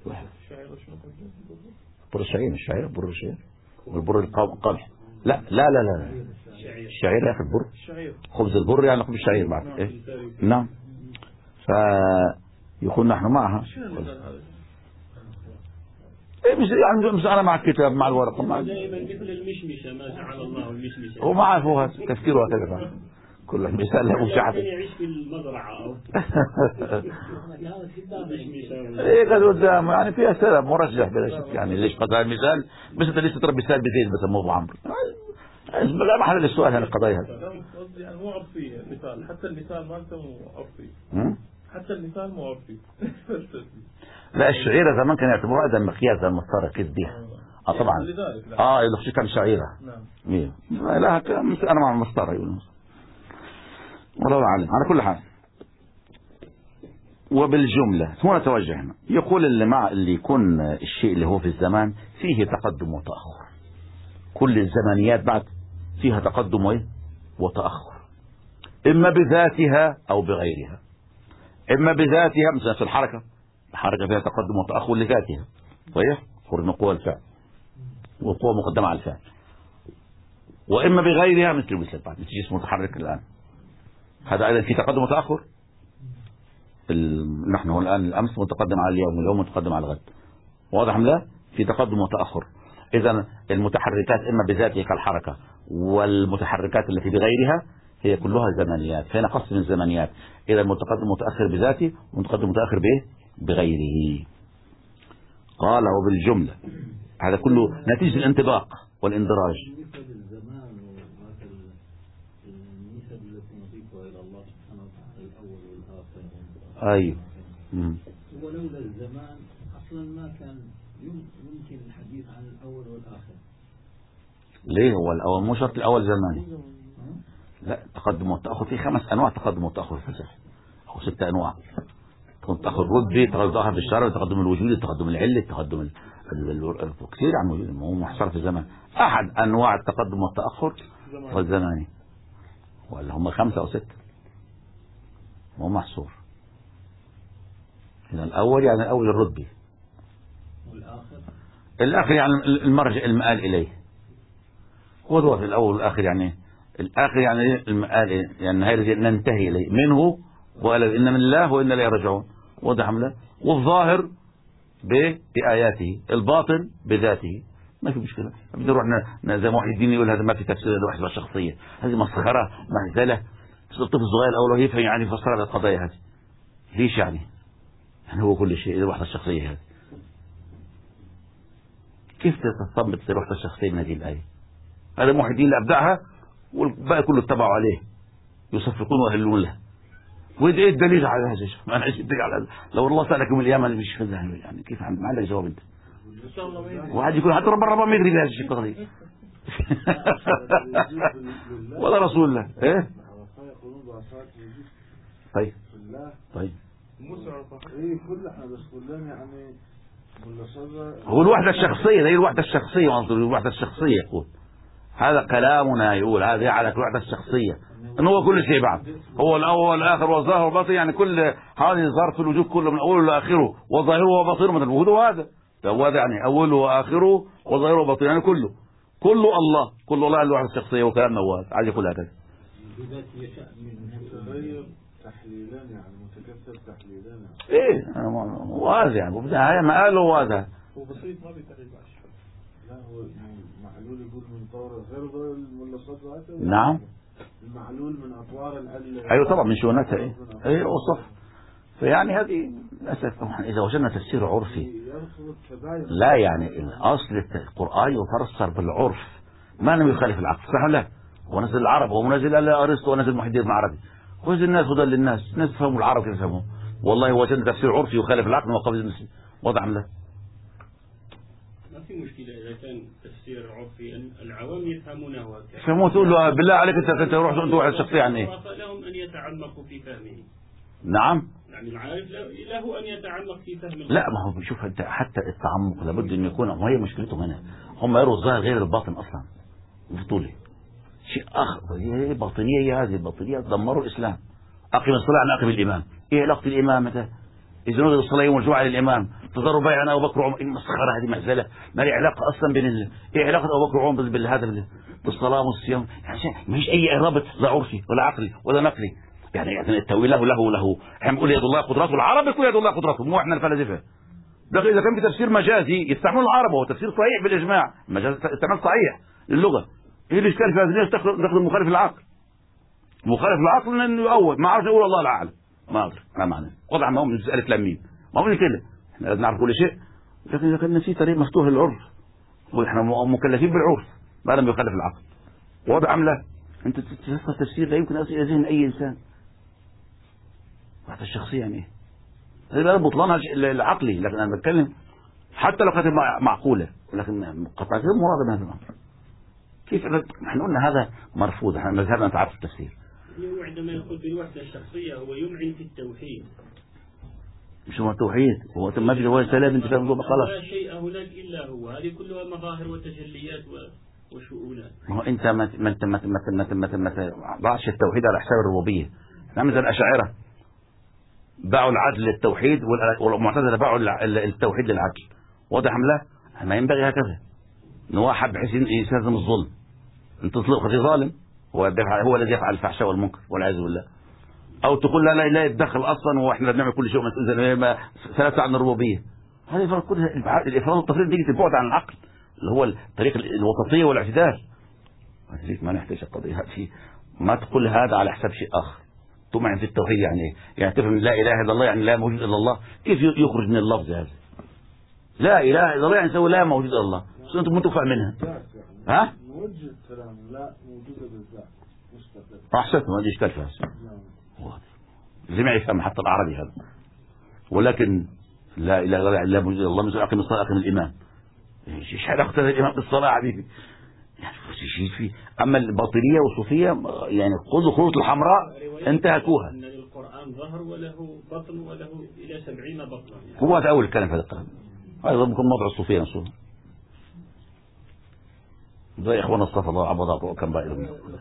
بر الشعير مش الشعيرة، بر الشعير والبر القمح. لا لا لا لا الشعير يا أخي البر، خبز البر يعني خبز الشعير بعد إيه؟ نعم. فيكون نحن معها إيه، مش يعني مش أنا مع الكتاب مع الورقة مع
دائما مثل المشمشة، ما جعل الله المشمشة،
وما عرفوها تفكيرها كذا كل مثال له شعب
يعيش في المزرعة أو
ايه قد قدام يعني فيها سبب مرجح بلا شك. يعني ليش قضايا المثال بس انت ليش تضرب مثال بزيد بسموه ابو عمرو؟ لا محل للسؤال هذه القضايا هذه.
يعني مو عرفي المثال، حتى المثال مالته مو عرفي، حتى المثال مو عرفي.
لا الشعيرة زمان كان يعتبروها هذا المقياس المسطرة كيف بيها. اه طبعا اه اللي كان شعيرة. نعم. لا انا مع المسطرة يقولون والله أعلم. على كل حال وبالجملة هنا توجهنا، يقول اللي مع اللي يكون الشيء اللي هو في الزمان فيه تقدم وتأخر، كل الزمانيات بعد فيها تقدم وايه وتأخر، إما بذاتها أو بغيرها. إما بذاتها مثلا في الحركة، الحركة فيها تقدم وتأخر لذاتها صحيح، خرج من قوى الفعل والقوة مقدمة على الفعل. وإما بغيرها مثل مثل بعد مثل جسم متحرك الآن، هذا أيضا في تقدم وتأخر. نحن هو الآن الأمس متقدم على اليوم واليوم متقدم على الغد، واضح لا؟ في تقدم وتأخر. إذا المتحركات إما بذاتها كالحركة، والمتحركات التي بغيرها هي كلها زمنيات، فهنا قسم الزمنيات. إذا المتقدم متأخر بذاته والمتقدم متأخر بإيه؟ بغيره. قال وبالجملة هذا كله نتيجة الانطباق والاندراج. أيوه.
ولولا الزمان أصلا ما كان يمكن الحديث عن الأول والآخر.
ليه؟ هو الأول مو شرط الأول زماني. لا تقدم والتأخر في خمس أنواع تقدم والتأخر في الفلسفة أو ست أنواع. تقدم الردي، تقدم في الشرع، تقدم الوجود، تقدم العلة، تقدم كثير عن وجود هو محصر في الزمان. أحد أنواع التقدم والتأخر هو الزماني، ولا هم خمسة أو ستة مو محصور. هنا الأول يعني الأول الردي،
والآخر
الآخر يعني المرجع المآل إليه. هو هو في الأول والآخر يعني الآخر يعني المآل إليه، يعني هذا ننتهي إليه منه، وقال إن من الله وإن لا يرجعون، واضح له. والظاهر بآياته، الباطن بذاته، ما في مشكلة. بدنا نروح زي ما واحد الدين يقول هذا ما في تفسير لوحدة شخصية، هذه مسخرة مهزلة. الطفل الصغير الأول يفهم يعني يفسر القضايا هذه ليش يعني؟ يعني هو كل شيء الوحدة الشخصية هذه كيف تستنبط الوحدة الشخصية من هذه الآية؟ هذا موحدين اللي أبدعها والباقي كله اتبعوا عليه يصفقون ويهلون له. وإيه ايه الدليل على هذا الشيء؟ ما أنا على لو الله سألك يوم القيامة مش كذا يعني كيف ما عندك جواب أنت؟ واحد يكون حتى ربما ربما ما يدري بهذا الشيء قضية ولا رسول الله إيه؟ طيب طيب هو الوحدة الشخصية، هي الوحدة الشخصية، منظور الوحدة الشخصية يقول هذا كلامنا، يقول هذه على الوحدة الشخصية إنه هو كل شيء بعد، هو الأول والآخر والظاهر والباطن، يعني كل هذه ظرف الوجود كله من أوله لآخره وظاهره وباطنه من الوجود. وهذا هذا يعني أوله وآخره وظاهره وباطنه يعني كله كله الله، كل الله الوحدة الشخصية وكلامنا هو هذا عايز يقول هكذا.
تحليلا يعني متكثر تحليلا
ايه وهذا يعني هاي ما قالوا هذا
هو بسيط ما بيتحلل بعد.
لا هو معلول يقول من طور غير ضوء الملصات ذاته.
نعم
المعلول من اطوار العله.
ايوه طبعا من شؤوناتها ايه ايه وصف. فيعني هذه للاسف طبعا اذا وجدنا تفسير عرفي لا يعني الاصل القران يفسر بالعرف ما لم يخالف العقل صح ولا لا؟ هو نزل العرب ونزل ارسطو ونزل محي الدين العربي وإذا الناس هدى للناس، الناس يفهموا العرب كيف يفهموا. والله وجدنا تفسير عرفي يخالف العقل وقبل المسلم وضع له.
ما في مشكلة إذا كان التفسير العرفي أن العوام يفهمونه هكذا.
فمو تقول له بالله عليك أنت أنت روح أنت واحد شخصية عن إيه؟
فلهم أن يتعمقوا في فهمه.
نعم.
يعني العارف له أن يتعمق في فهم.
لا ما هو شوف أنت حتى التعمق لابد إنه يكون، وهي مشكلتهم هنا هم يروا الظاهر غير الباطن أصلا بطولي شيء آخر. هي باطنية، هي هذه الباطنية دمروا الإسلام. أقم الصلاة عن أقم الإمام. إيه علاقة الإمام متى؟ إذا نودي الصلاة يوم الجمعة للإمام تضروا بيعنا أبو بكر وعمر. المسخرة هذه مهزلة، ما لي علاقة أصلا بين ال... إيه علاقة أبو بكر وعمر بالهذا بالصلاة والصيام؟ يعني ما فيش أي رابط لا عرفي ولا عقلي ولا نقلي. يعني يعني التأويل له له له احنا بنقول يد الله قدرته، العرب يقول يد الله قدرته، مو احنا الفلاسفة. ده إذا كان في تفسير مجازي يستعمل العرب وهو تفسير صحيح بالإجماع، مجاز استعمال صحيح للغة. إيه الإشكال في هذه؟ تاخذ مخالف العقل. مخالف العقل انه يؤول ما عرفش يقول الله العالم ما ادري ما معنى وضع ما هو من الف لام ميم ما هو كده. احنا لازم نعرف كل شيء، لكن اذا كان في طريق مفتوح للعرف واحنا مكلفين بالعرف ما لم يخالف العقل وضع ام لا. انت تفسر تفسير لا يمكن يصل الى ذهن اي انسان حتى الشخصيه يعني ايه هذا بطلانها العقلي. لكن انا بتكلم حتى لو كانت معقوله لكن قطعا غير مراد من هذا الامر. كيف احنا قلنا هذا مرفوض، احنا مذهبنا نتعرف التفسير.
عندما يقول بالوحدة الشخصية هو يمعن في التوحيد.
مش هو التوحيد هو ما في هو سلام انت فاهم خلاص.
لا شيء هناك الا هو، هذه كلها مظاهر وتجليات وشؤونات.
ما هو انت ما ما انت ما ما ما ما ضعش التوحيد على حساب الربوبيه. احنا مثل الاشاعره باعوا العدل للتوحيد والمعتزله باعوا التوحيد للعدل. واضح ام لا؟ ما ينبغي هكذا ان واحد بحيث يستلزم الظلم. انت تطلق في ظالم هو هو الذي يفعل الفحشاء والمنكر والعياذ بالله، او تقول لا لا لا يتدخل اصلا واحنا بنعمل كل شيء مسؤول ثلاثه عن الربوبيه. هذه الافراط كلها الافراط والتفريط دي البعد عن العقل اللي هو الطريق الوسطيه والاعتدال. ما نحتاج القضيه هذه ما تقول هذا على حساب شيء اخر. تمعن في التوحيد يعني ايه؟ يعني تفهم لا اله الا الله يعني لا موجود الا الله. كيف يخرج من اللفظ هذا؟ لا اله الا الله يعني يسوي لا موجود الا الله. شو انتم متوقع منها؟ ها؟
موجه الكلام لا موجوده بالذات مستقل.
احسنت ما عندي اشكال في هذا. جميع يفهم حتى العربي هذا. ولكن لا اله الا الله موجود الا الله مثل اقم الصلاه اقم الامام. ايش علاقه الامام بالصلاه حبيبي؟ يعني شيء في اما الباطنيه والصوفيه يعني خذوا خروط الحمراء انتهكوها.
ان القران ظهر وله بطن وله الى سبعين بطنا.
هو هذا اول الكلام في هذا الكلام. هذا ممكن موضع الصوفيه نفسهم. زي اخوان الصف الله عبد كم بقى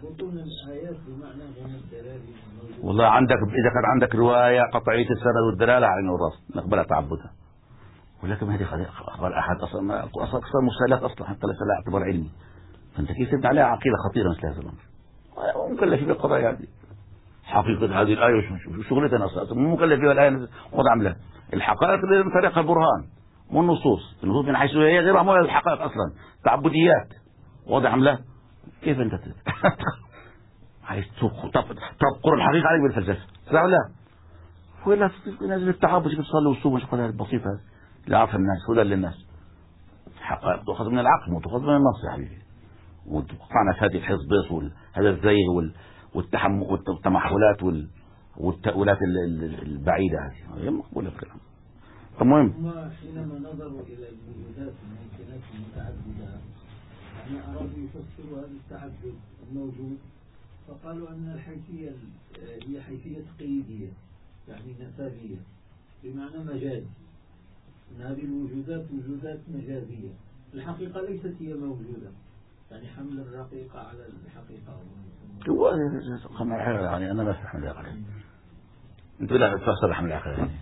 والله عندك اذا كان عندك روايه قطعيه السند والدلاله على الراس نقبلها تعبدها. ولكن هذه اخبار احد اصلا ما اصلا مرسلات اصلا حتى ليس لها اعتبار علمي. فانت كيف تبني عليها عقيده خطيره مثل هذا الامر؟ مكلف بالقضايا هذه. حقيقه هذه الايه شغلتنا اصلا مو مكلف فيها الايه وضع عملها. الحقائق من طريقها البرهان مو النصوص. النصوص من حيث هي غير معموله الحقائق اصلا تعبديات. واضح ام لا؟ كيف انت عايز تبقر الحقيقه عليك بالفلسفه صح ولا لا؟ ولا نازل التعبد بتصلي والصوم وش قضايا البسيطه هذه اللي عارفها الناس هدى للناس. حقائق تؤخذ من العقل وتؤخذ من النص يا حبيبي. وقعنا في هذه الحزبيط وهذا الزيغ والتمحلات والتأويلات البعيده هذه هي مقبوله الكلام. المهم
حينما نظروا الى الوجودات والممكنات المتعدده يعني أرادوا يفسروا هذا التعدد الموجود فقالوا أن الحيثية هي حيثية قيدية يعني نسابية بمعنى مجازي أن هذه الوجودات وجودات مجازية. الحقيقة ليست هي موجودة يعني حمل الرقيقة على الحقيقة.
هو حمل الحقيقة يعني أنا ما في حمل الحقيقة أنت لا تفسر حمل الحقيقة يعني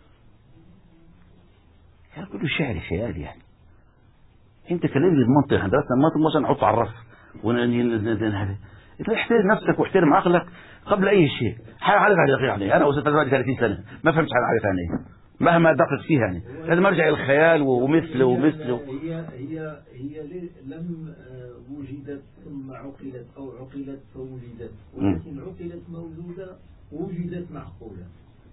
يعني كله شعر خيال يعني. انت كلمني بمنطق احنا درسنا المنطق مثلا نحطه على الرف ونهدي. انت احترم نفسك واحترم عقلك قبل اي شيء. حاجه عارف على يعني انا وصلت بعد ثلاثين سنه ما فهمتش حاجه عارف يعني مهما دقق فيها يعني لازم ارجع الى الخيال ومثله ومثله.
هي هي هي لم وجدت ثم عقلت او عقلت فولدت ولكن عقلت موجوده ووجدت معقوله.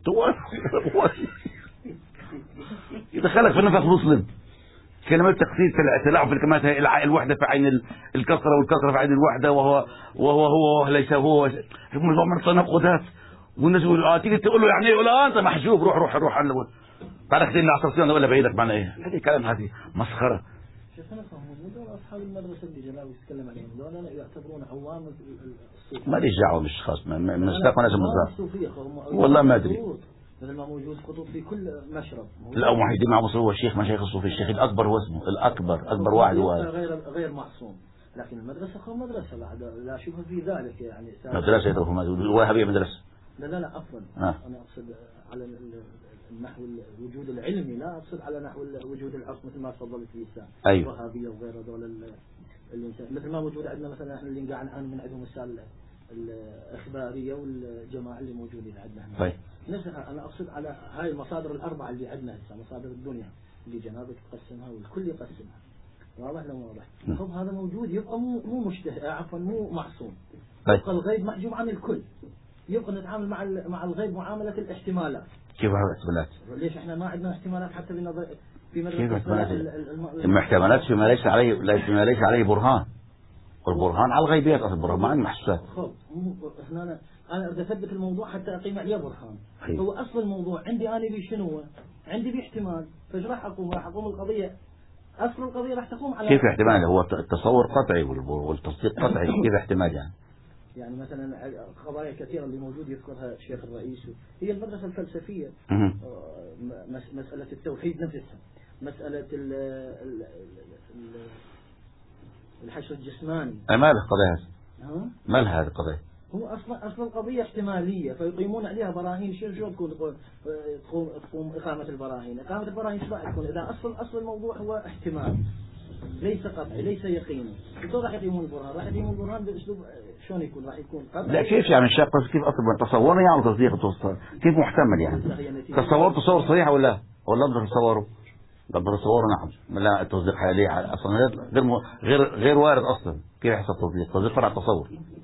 يدخلك في نفق مسلم. كلمات تقصير تلاعب في الكلمات الوحده في عين الكسره والكسره في عين الوحده وهو وهو هو ليس هو من تناقضات. والناس يقول اه تيجي تقول له يعني ايه يقول اه انت محجوب روح روح روح تعالى اكتب لي عشر سنين ولا بعيدك معنى ايه؟ هذه كلام هذه مسخره.
شيخنا فهموا دول أصحاب المدرسة اللي جلاوي يتكلم عليهم دول يعتبرون عوام الصوفية.
ما ليش دعوة بالاشخاص من استقنا
الصوفية
والله ما ادري.
مثل ما موجود خطوط في كل مشرب.
لا محي الدين معه هو الشيخ مشايخ الصوفي، الشيخ الأكبر هو اسمه الأكبر، أكبر واحد هو
غير غير معصوم. لكن المدرسة خو مدرسة لا لا شبه في ذلك يعني.
مدرسة يتوهم الوهابية مدرسة.
لا لا لا عفوا
آه.
أنا أقصد على النحو الوجود العلمي، لا أقصد على نحو وجود العصر مثل ما تفضلت الإنسان.
أيوه.
الوهابية وغير هذول الإنسان مثل ما موجود عندنا مثلا احنا اللي قاعد نعاني من عندهم السال الإخبارية والجماعة اللي موجودين عندنا.
طيب.
نفسها أنا أقصد على هاي المصادر الأربعة اللي عندنا هسه، مصادر الدنيا اللي جنابك تقسمها والكل يقسمها. واضح لو واضح؟ طب هذا موجود يبقى مو مو مشتهى عفوا مو معصوم. يبقى الغيب محجوب عن الكل. يبقى نتعامل مع مع الغيب معاملة الاحتمالات.
كيف الاحتمالات؟
ليش احنا ما عندنا احتمالات حتى بنظر في
مدرسة احتمالات فيما ليس عليه فيما ليس عليه برهان. والبرهان على الغيبيات اصلا، البرهان ما عنده محسوسات.
خب احنا انا انا بدي اثبت الموضوع حتى اقيم عليه برهان.
أيوه.
هو اصل الموضوع عندي انا بشنو؟ عندي باحتمال، فايش راح اقوم؟ راح اقوم القضية اصل القضية راح تقوم على
كيف احتمال؟ هو التصور قطعي والتصديق قطعي، كيف احتمال يعني؟
يعني مثلا قضايا كثيرة اللي موجود يذكرها الشيخ الرئيس هي المدرسة الفلسفية. مسألة التوحيد نفسها، مسألة ال ال الحشر الجسماني.
ما له قضايا هذه؟ ما لها هذه القضايا؟
هو أصلا أصلا القضية احتمالية، فيقيمون عليها براهين. شو شو تكون تقوم تقوم إقامة البراهين؟ إقامة البراهين شو راح تكون؟ إذا أصل أصل الموضوع هو احتمال ليس قطعي ليس يقيني، شو راح يقيمون البرهان؟ راح يقيمون البرهان بأسلوب شلون يكون؟ راح يكون قطعي.
لا كيف يعني الشاق كيف أصلا تصورنا يعني تصديق التصور كيف محتمل يعني؟ تصور تصور صحيح ولا ولا نقدر نتصوره؟ نقدر نتصوره نعم. لا التصديق حاليا أصلا غير غير غير وارد أصلا. كيف يحصل تصديق؟ التصديق فرع التصور.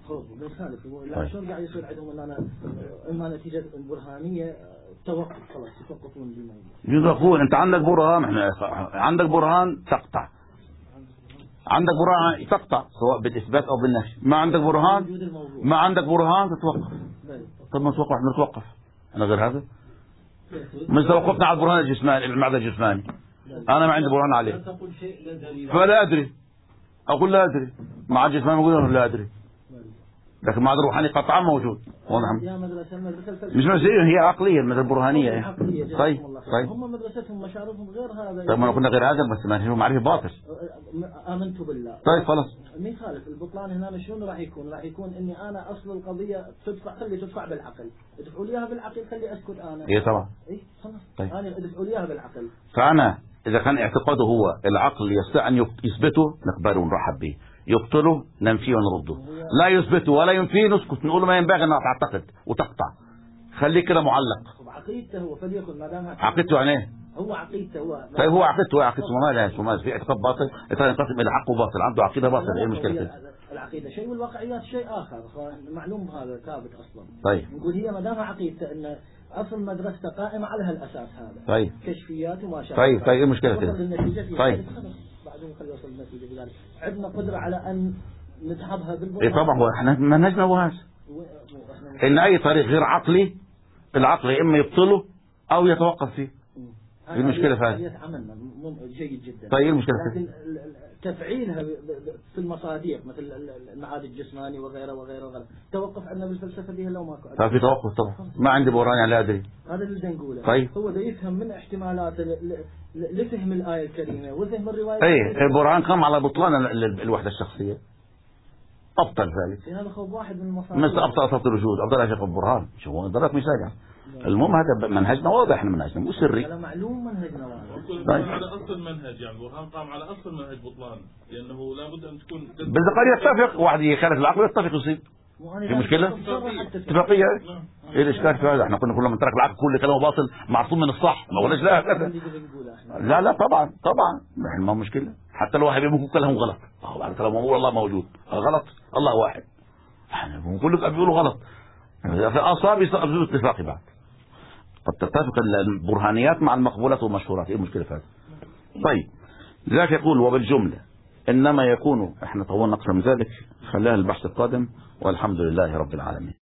لا شلون قاعد يصير عندهم ان انا اما نتيجة البرهانية توقف خلاص يتوقفون بالموضوع.
يوقفون. أنت عندك برهان، احنا عندك برهان تقطع. عندك برهان تقطع سواء بالإثبات أو بالنفي. ما عندك برهان ما عندك برهان تتوقف. طب ما نتوقف نتوقف أنا غير هذا. مش توقفنا على البرهان الجسماني المعدن الجسماني. أنا ما عندي برهان عليه فلا أدري. أقول لا أدري. مع الجسماني أقول لا أدري. لكن مع الروحاني قطعا موجود. مش مسيرة هي عقلية المدرسة البرهانية. طيب طيب.
هم مدرستهم مشاربهم غير هذا.
طيب ما قلنا غير هذا بس ما هو معرفة باطل.
آمنت بالله.
طيب خلاص.
ما يخالف البطلان هنا شلون راح يكون؟ راح يكون إني أنا أصل القضية تدفع خلي تدفع بالعقل. ادفعوا لي إياها بالعقل خلي أسكت أنا.
إيه طبعا.
إيه خلاص.
طيب.
أنا ادفعوا لي إياها بالعقل.
فأنا إذا كان اعتقاده هو العقل يستطيع أن يثبته نقبله ونرحب به، يبطله ننفيه ونرده، لا يثبته ولا ينفيه نسكت نقول ما ينبغي أن تعتقد وتقطع. خليه كده معلق.
عقيدته هو فليكن ما دام
عقيدته يعني ايه؟
هو عقيدته هو.
طيب هو عقيدته عقيدته ما لها ما في اعتقاد باطل، ينقسم إلى حق وباطل، عنده عقيدة باطل. إيه المشكلة؟
العقيدة شيء والواقعيات شيء آخر، معلوم هذا ثابت أصلا.
طيب.
نقول هي ما دام عقيدته أن أصل مدرسته قائمة على هالأساس هذا.
طيب.
كشفيات وما شابه.
طيب طيب إيه المشكلة كده؟
طيب. بعدين خلي يوصل النتيجة بذلك. عندنا قدرة على أن نتعبها بالبرهان.
إيه طبعا هو إحنا منهجنا هو هذا. إن أي طريق غير عقلي العقل إما يبطله أو يتوقف فيه. ايه المشكلة فعلا؟
جيد جدا.
طيب ايه المشكلة؟
لكن تفعيلها في المصاديق مثل المعاد الجسماني وغيره وغيره وغيره توقف عندنا بالفلسفة دي لو ماكو.
ففي توقف طبعا. ما عندي برهان يعني لا أدري.
هذا اللي بدنا نقوله.
طيب.
هو ده يفهم من احتمالات لفهم الآية الكريمة وفهم الرواية.
ايه البرهان قام على بطلان الوحدة الشخصية. أبطل ذلك.
هذا خوف واحد من المصادر.
مثل أبطل أبطل الوجود أبطل أشياء البرهان. شو هو ضرب مثال. المهم هذا منهجنا واضح احنا منهجنا مو سري.
هذا معلوم منهجنا واضح.
طيب. على اصل المنهج يعني البرهان قام على اصل منهج بطلان لانه لابد ان تكون
بس قد يتفق واحد يخالف العقل يتفق يصيب. في مشكلة؟ اتفاقية. ايه الاشكال في هذا؟ احنا كنا كل من ترك العقل كل كلامه باطل معصوم من الصح ما قلناش لا كذا. لا لا طبعا طبعا ما مشكلة حتى لو واحد بيقول كلامهم غلط. اه بعد كلامه هو الله موجود غلط الله واحد. احنا بنقول لك بيقولوا غلط. في اصابع يصير اتفاقي بعد. قد تتفق البرهانيات مع المقبولات والمشهورات. ايه المشكلة في هذا؟ طيب لذلك يقول وبالجملة انما يكون احنا طولنا اكثر من ذلك خليها البحث القادم والحمد لله رب العالمين.